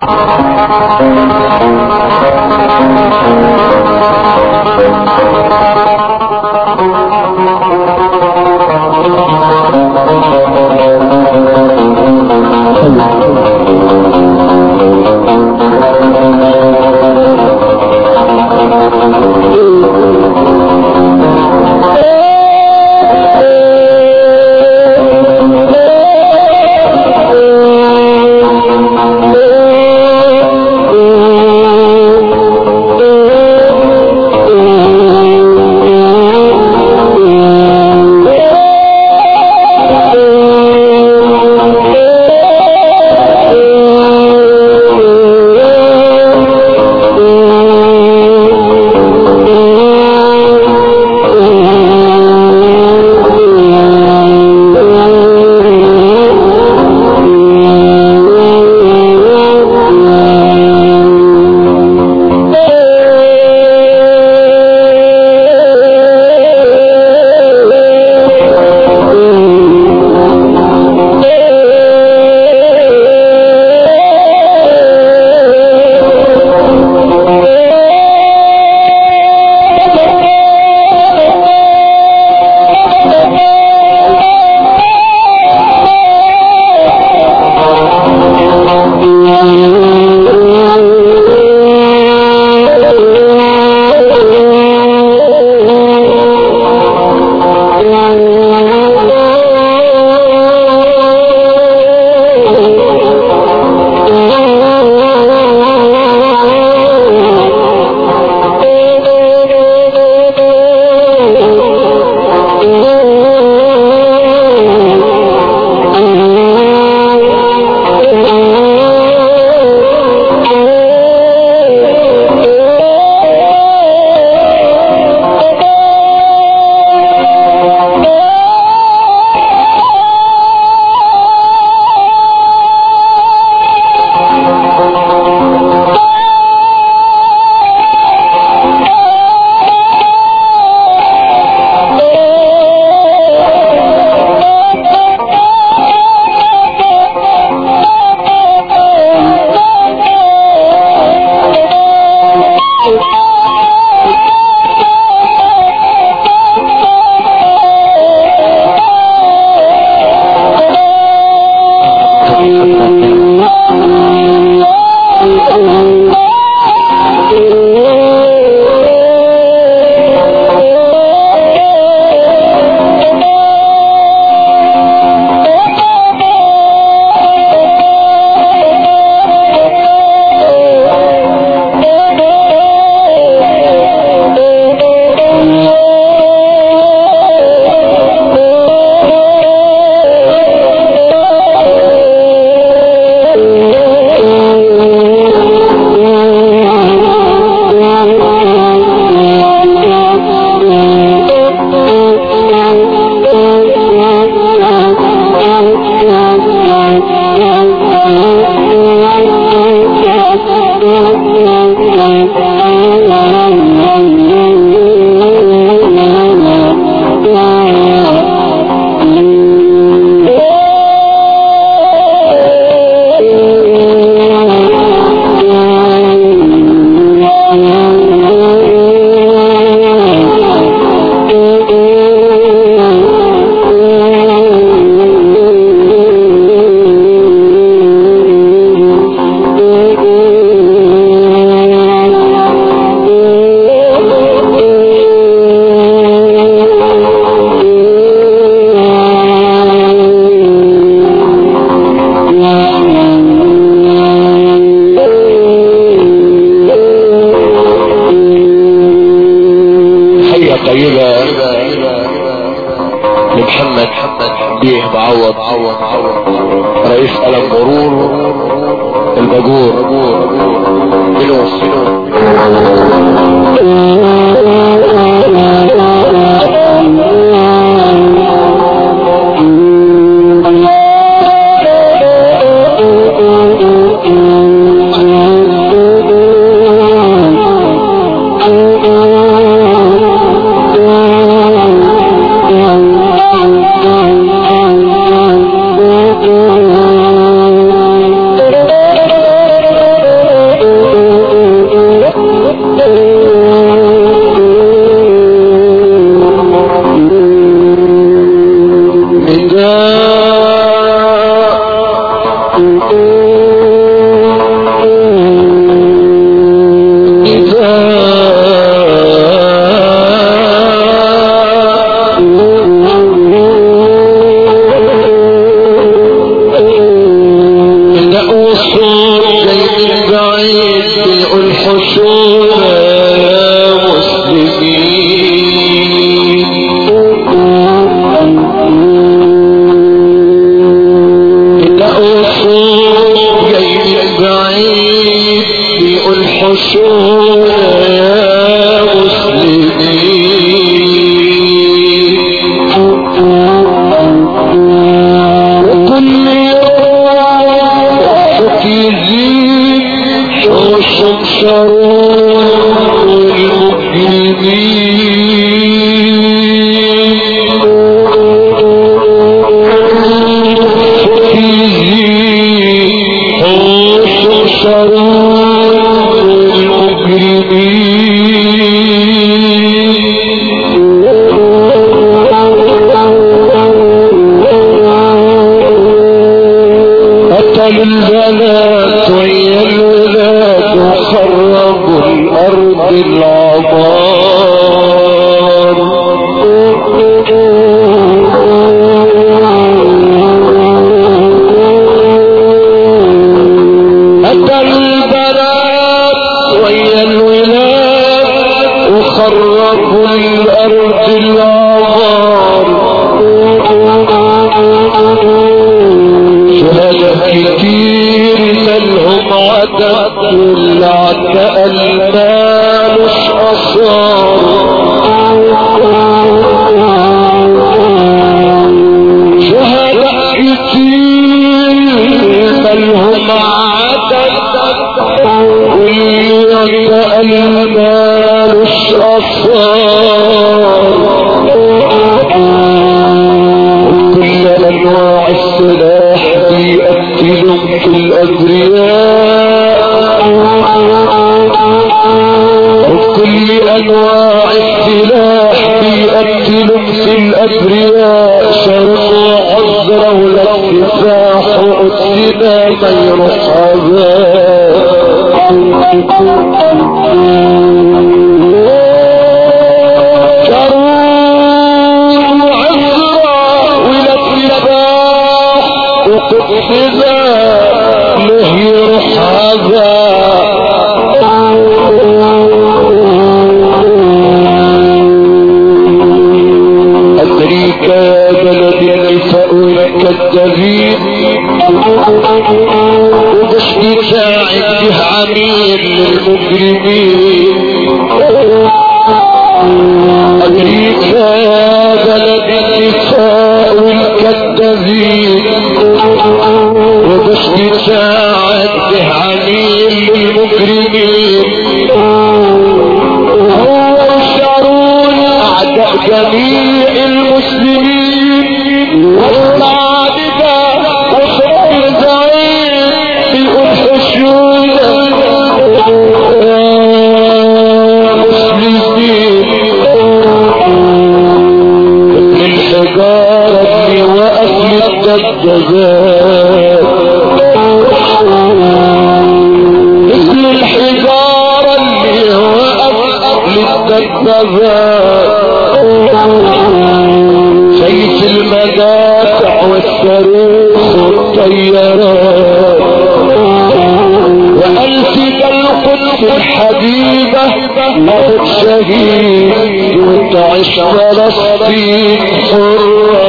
طيبة لمحمد بيه معوض رئيس قلم مرور الباجور فلوس بعيد بيقول حشونا يا مسلمين. لقوا صوت جاي من بعيد بيقول حشونا يا مسلمين. وكل يوم يزيد حوشهم شرور المجرمين. يزيد حوشهم شرور المجرمين. قتلوا البنات ويا الولاد وخربوا الارض العبار. قتلوا البنات ويا الولاد وخربوا الارض العبار. شهداء كتير منهم عدد والعداء المالوش أصار. شهداء كتير منهم عدد والعداء المالوش أصار. كل أنواع السلاح بيقتلهم في الأبرياء. وكل أنواع السلاح بيقتلهم في الأبرياء. شرطوا عذرا ولا السفاح وقتلنا ما يروح عذاب. وقتنا له يروح عذاب. أمريكا بلد النساء والكذابين. ومش بتاعد به عميل للمجرمين. أمريكا بلد النساء والكذابين. ومش بتاعد به عميل للمجرمين. هو الشارون أعداء جميع المسلمين. والمعادبة وصف الزعيم بيقول حشونا يا مسلمين. الحجارة اللي وقف للدجاجات. مثل الحجارة اللي وقف للدجاجات. سيف المدافع والصاروخ والطيارات. وألسد القدس الحبيبة موت شهيد. وتعيش فلسطين حرة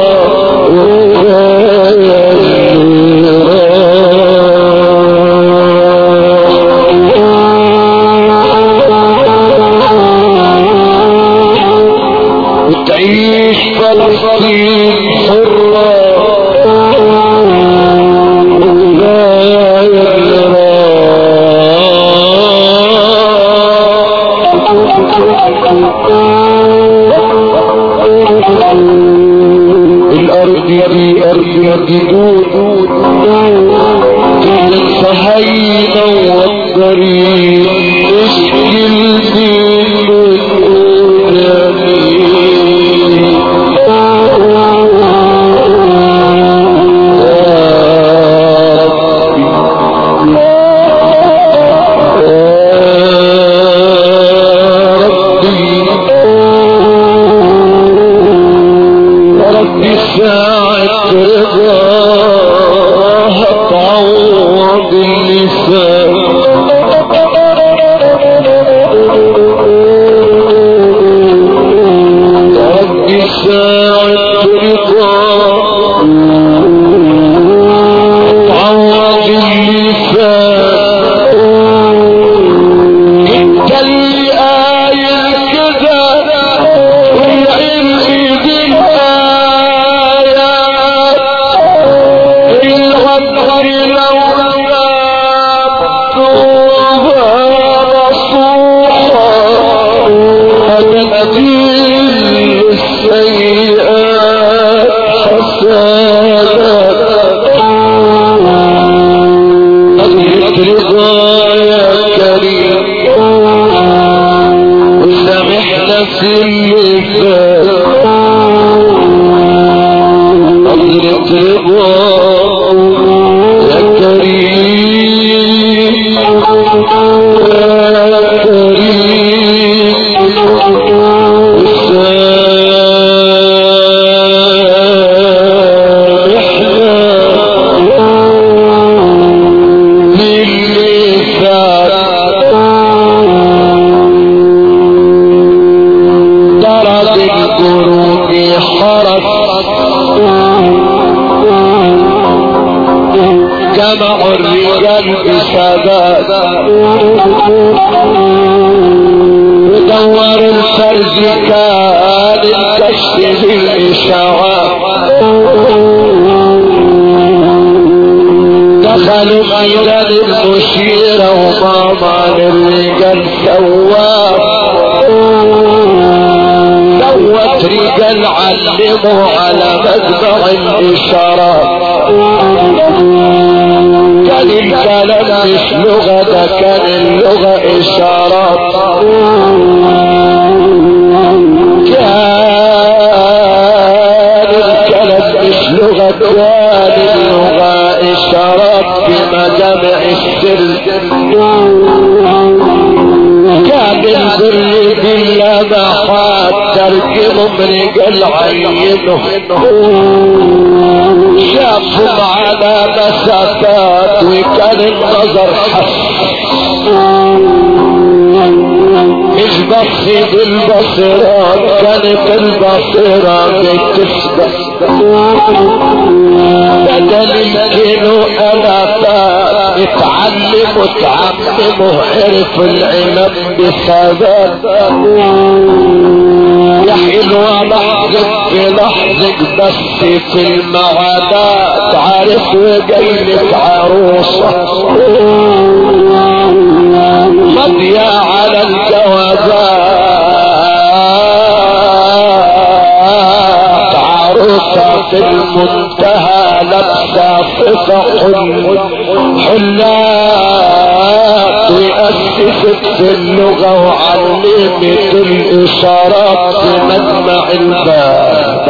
وتعيش فلسطين حرة. الأرض دي أرض جدود الصهاينة والضريب. اشكي الدين ساعة رضاها تعوض اللسان. الرضا يا كريم وسامحنا في اللي فات نظرة رضا يا كريم جمع الرجال بسادات ودور الفرز كان الكشف بالإشاعات دخلوا ميدان المشيرة وماما للرجال سواق دوت رجال علموا على مجمع الإشارات كان الكلام مش لغة ده كان اللغة إشارات كان الكلام مش لغة كان اللغة إشارات في مجامع السر كان البر باللمحات ترجمهم رجال عينهم شافهم على مسافات وكان النظر حسن مش بص بالبصيرات كانت البصيرة بتسبق بدل الكيلو ألافات اتعلموا اتعلموا عرف العلم بثبات يا حلوة لحظة في لحظة بس في المعادات عارف وجايلك عروسة مضية على الجوازات عروسة في المنتهى لابسة فصح حلات وأسست في اللغة وعلمت الإشارات في مجمع الباب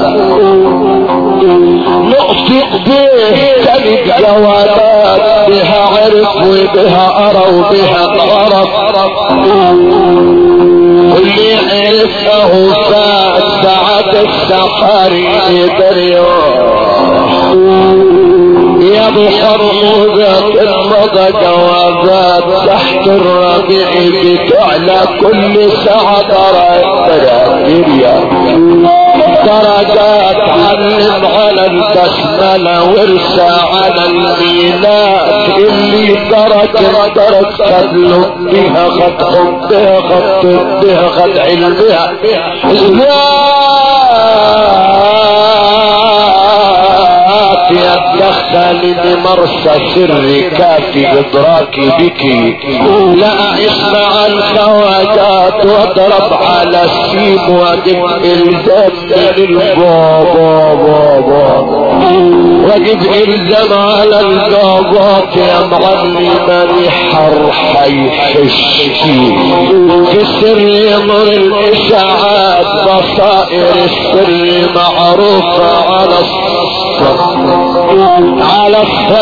نقطق به كانت جوابات بها عرف وبها أرى وبها غرب واللي عرفه فات ساعة السفاري بدريون يا ابو حرموزة المضى جوازات تحت الربيع بتعلى كل ساعة درجات علم على البسملة ورسى على الميلاد اللي درك خد بها خد حبها خد طبها خد علمها يا الدخل بمرسى سر كافي ادراكي بكي لا اسمع الخواجات واضرب على السيب واجب الزام للبابا واجب الزام على البابات يا معلماني حرحي حشكي في السر يمر الاشاعات بصائر السر معروفة على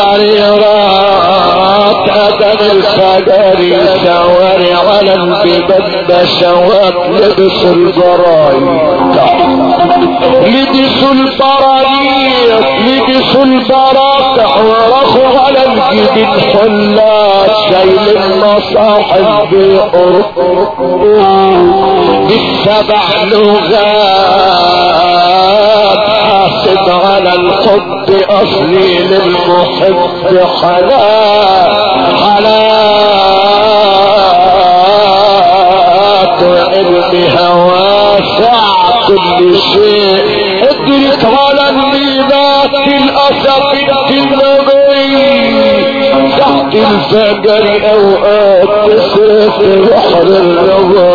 السريرات أذن الفجر سواري على البيبان بشوات لبسوا البرايق ورخوا على الجبين حلات شايل المصاحف بقرب بالسبع لغات حاسب على الحب اصلي للمحب حالات وعلمها واسع كل شيء ادرك على الميلاد الاسد في النبي تحت الفجر اوقات تصرف بحر الرضا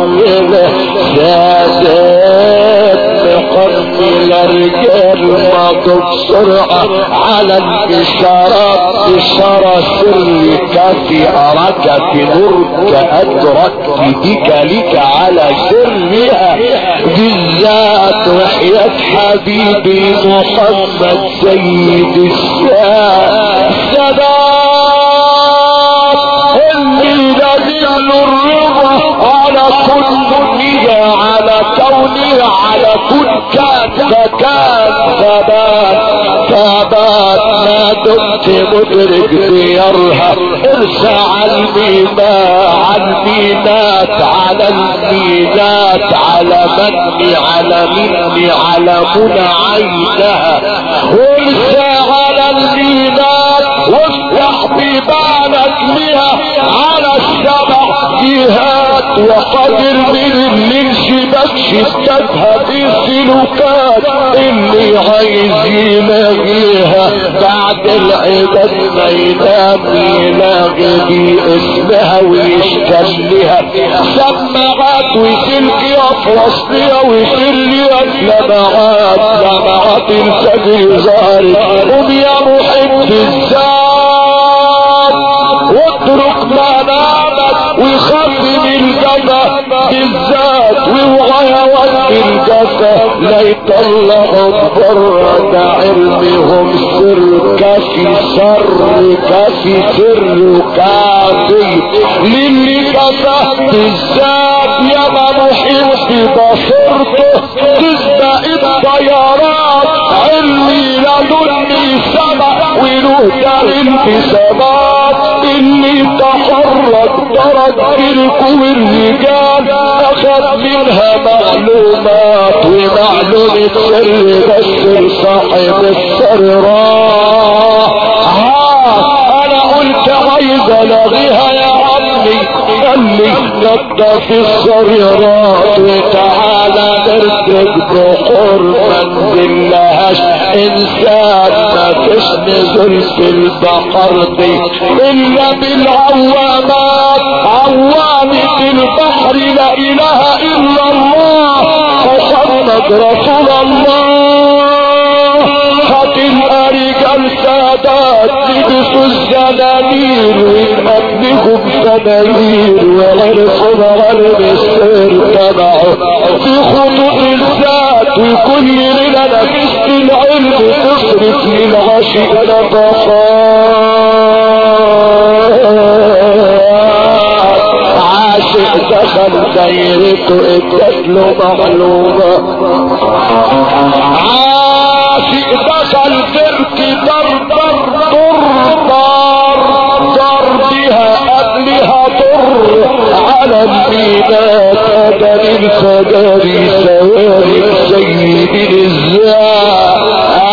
والمحمله سادات مقبل رجال يضرب بسرعة على الاشارات، اشارة سرك في اركة نورك ادركت بك لك على سرها بالذات، وحياة حبيبي محمد سيد السادات اللي لازم له الرضا على كل على كونه على كل كان فكان ثبات ما دمت مدرك ديارها. ارسى على المينات على المينات على مني على مني على منى عينها، وارسى على المينات وافتح ببالك لها على السبع جهات، وقدر من اللي انشبك شدتها بالسلوكات اللي عايز يلاقيها بعد العباد ما ينام يلاقي باسمها ويشتلها سماعات وسلك افرصلها وسلها لمعات الفجر ظهرت. قم يا محب الذات واترك منامك وخدم الجنة بالذات وغيوات الجنة لا يطلعوا بره علمهم سرك في سرك في سرك للي كفى بالذات يا محب بصرته تسبق الطيارات علمي لدني سبق ولوده الانتسابات اللي تحرك درج الكو الرجال اخذ منها معلومات ومعلومة سر بس صاحب السر راح. انا قلت عايز الغيها يا عمي خلي نطف السريرات وتعالى نرتج بحور منزل لهاش انسان ما فيش نزل في البحر دي الا بالعوامات عوامة البحر لا اله الا الله محمد رسول الله. هتلقى رجال سادات لبسوا الزنانير ويقبلهم سنانير وعرفوا غرب السير تبعه في خطوط الذات وكل ليلة نفست العلم تصرف للعشق نفقات. عاشق دخل دايرته ادت له معلومة، عاشق دخل فرق دار بها قبلها طر على المينات ادم الفداري سواري سيد الزاء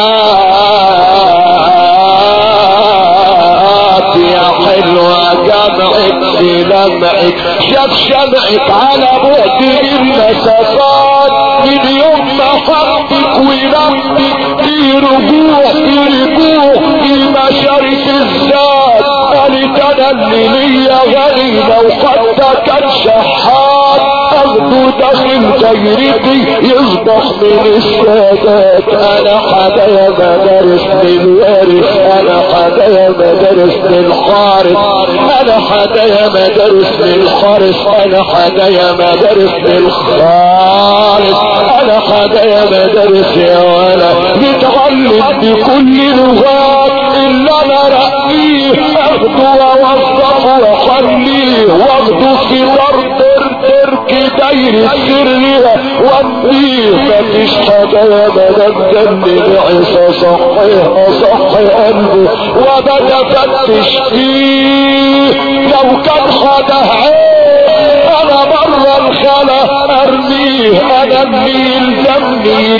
يا حلوة جمعك في لمعك شاف شمعك على بعد المسافات من يوم ما حبك ولمك في رجوع في مشارك الذات قالت انا اللي ليا غريبة وقد كان شحات اخده داخل دايرتي يصبح من السادات. انا حدايا مدارس للوارث انا حدايا مدارس للحارس انا حدايا مدارس للحارس انا حدايا مدارس للخالص انا حدايا مدارس يا ولا بتعلم بكل لغات الا انا رأيه اخده واوظفه واخليه واخده في الارض ترك دايرة سرها وامنيه مفيش حدايا مدام دم عيسى صحي قلبه وبدا فتش فيه لو كان خده انا بره الخلا ارميه انا النيل دمي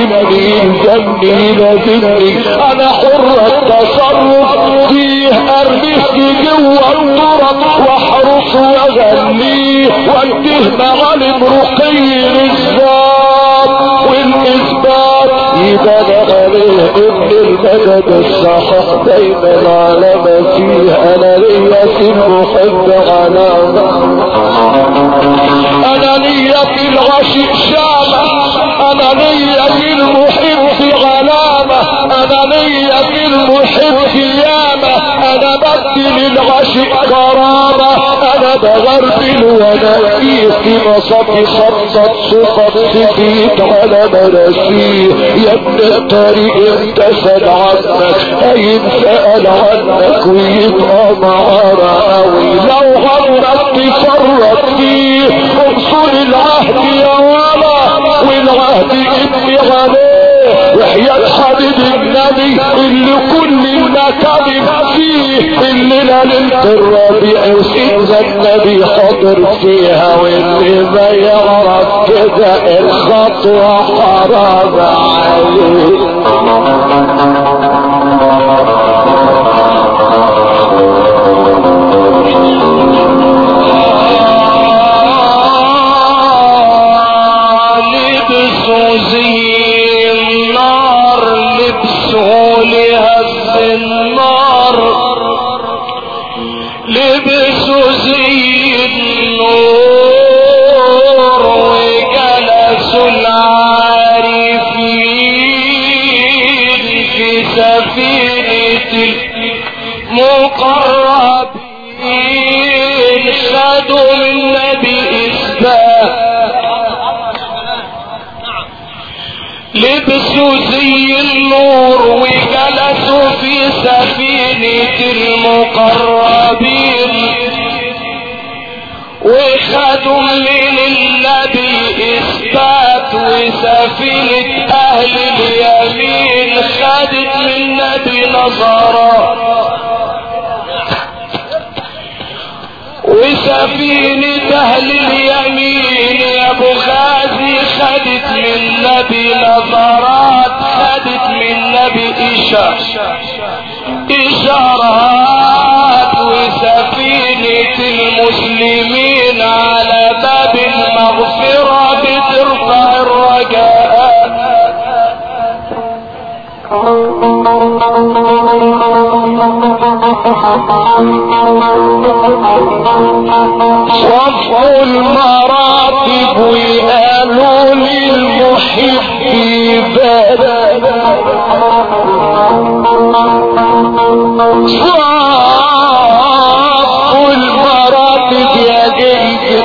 لازمني انا حر التصرف فيه ارميه جوه التراب واحرس واغنيه وانته معالم رقي الذات والاثبات يبان عليه ابن المدد الصحيح دايما علامة فيه انا ليا في المحب علامة انا ليا في العشق شامة انا ليا في المحب علامة انا ليا في المحب ياما، انا بدي للعاشق كرامة، انا بغربل وانا في مصابي خطط صفت سفيت على مراسيه. يا ابن الطريق انت سأل عنك، اين سأل عنك ويبقى معانا قوي. لو غلط تفرط فيه اصول العهد يا ولا، والعهد ابني غليه. وحياة حبيب النبي اللي كل المكان فيه، الليلة ليلة الربيع وسيدنا النبي حاضر فيها، واللي ما يعرف كده الخطوة حرام عليه. لبسوا زي النور وجلسوا في سفينة المقربين، وخدوا من النبي إثبات، وسفينة أهل اليمين خدت من النبي نظرات، وسفينة أهل اليمين يا أبو غازي خدت من النبي نظرات، خدت من النبي إشارات، وسفينة المسلمين على باب المغفرة بترفع الرجاء. صفوا المراتب وقالوا للمحب بارد، صفوا المراتب يا جيد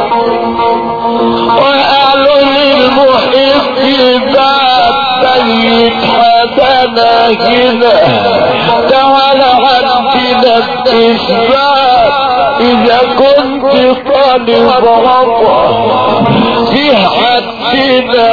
وقالوا للمحب باب سيد حدنا هنا، تعال عندنا بإثبات. إذا كنت طالب عطا في حدنا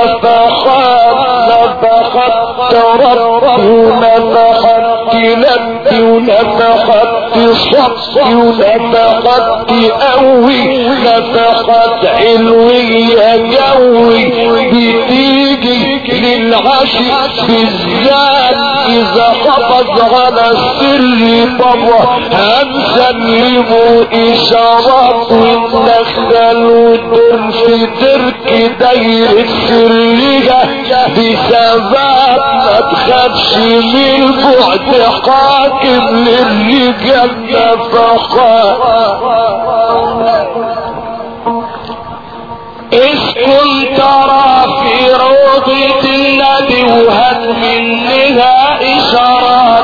نفخت ربي ونفخت لبي ونفخت صفي ونفخت قوي، نفخت علوية جوي بتيجي للعشق بالذات. إذا قبض على السر بابا هنسلمه إشارات، وندخل ودر في ترك داير السرية بثبات. ما تخافش من بعد حاكم للرجال نفخات. اسكن ترى في روضة النبي وهات منها إشارات،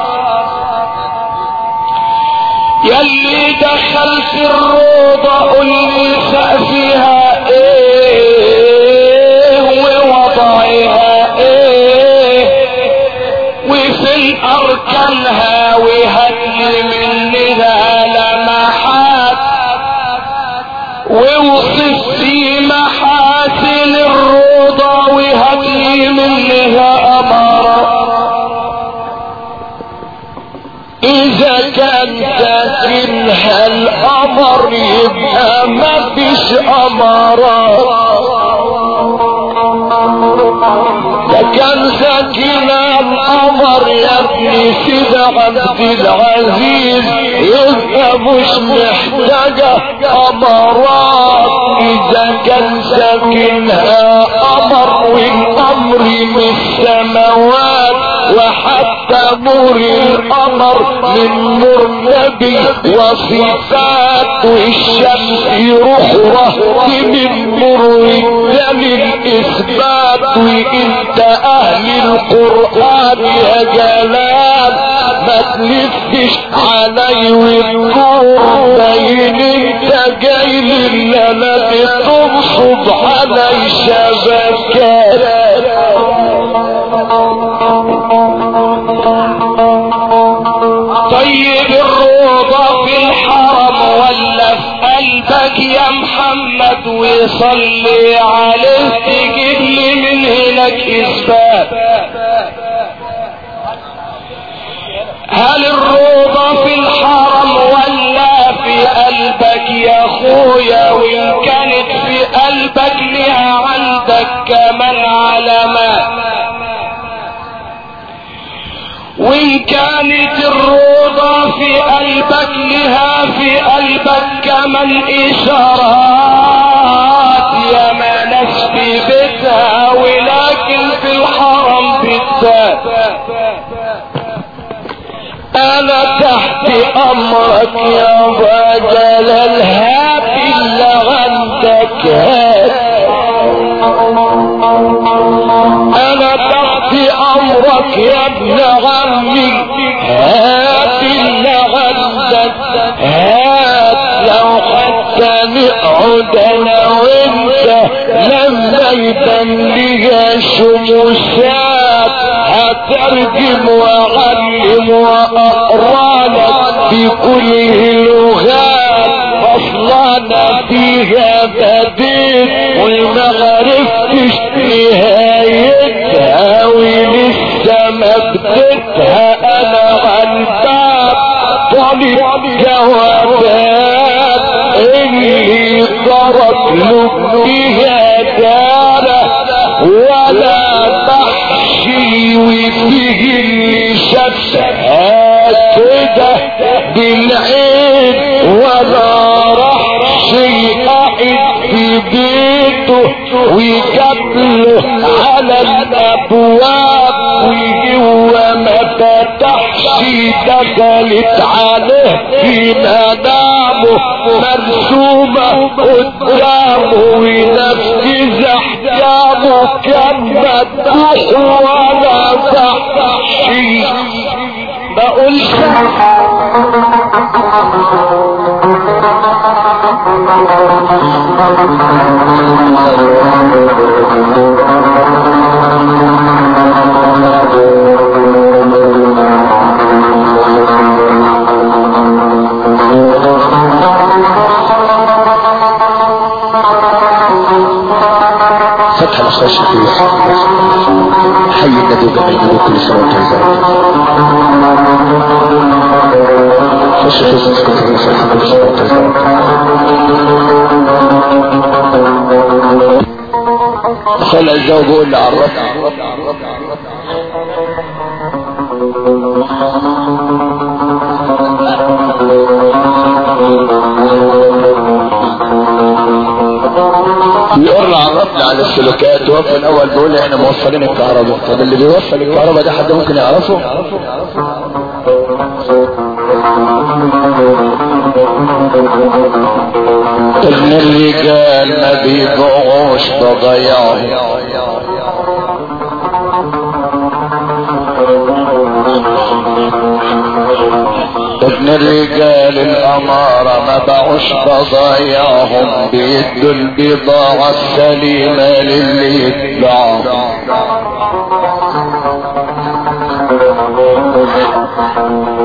يلي دخل في الروضة قل لي سقفها ايه ووضعها ايه وفين اركانها، وهات لي منها لمحات، ووصف في محاسن الروضة، وهات لي منها امارات. إذا كان ساكنها القمر يبقى ما فيش أمارات، إذا كان ساكنها القمر يا ابني سيد عبد العزيز يبقى مش محتاجة أمارات. إذا كان ساكنها قمر والأمر من السماوات حتى نور القمر من نور نبي وصفات الشمس رخرة من نور الدم اثبات. وانت اهل القرآن يا جلال ما تلفش علي والنور باين انت جاي للنا بتنصب علي شبكات. طيب الروضة في الحرم ولا في قلبك يا محمد ويصلي عليه تجيب لي من هناك اثبات. هل الروضة في الحرم ولا في قلبك يا اخويا؟ وان كانت في قلبك لها عندك كمان علامات. وان كانت الروضة في قلبك لها في قلبك كمان اشارات. يا ما ناس في بيتها ولكن في الحرم بالذات. انا تحت امرك يا رجل الهاب اللي عندك هات. انا تحت امرك يا ابن عمي هات اللي عندك هات. لو حتى نقعد انا وانت لما يبان لي شموسات هترجم واعلم واقرا لك في كل اللغات. اصلنا فيها بديت وما عرفتش نهايتها ولسه ما بديتها. انا غلبان طالب جوابات اللي ضرب له بيها دارة ولا بحشي وفيه اللي شافها كده بالعين ولا رحشي قاعد في بيته ويقابله على الابواب وجوه ما فتحش دخلت عليه في منامه مرسومه قدامه ونفذ احكامه كان مدوح ولا تحشي. بقولش فتح الخش في حي الندوب بين كل سنة وتنزل خش في سنة كل سنة وتنزل خلع الزوج هو اللي عرفنا يقول عرفنا على السلوكات. وفي الاول بيقول احنا موصلين الكهرباء. طب اللي بيوصل الكهرباء ده حد ممكن يعرفه؟ ابن الرجال ما بيبيعوش بضيعهم. ابن الرجال الامارة ما باعوش بضايعهم بيدوا البضاعة السليمة للي يتبعهم.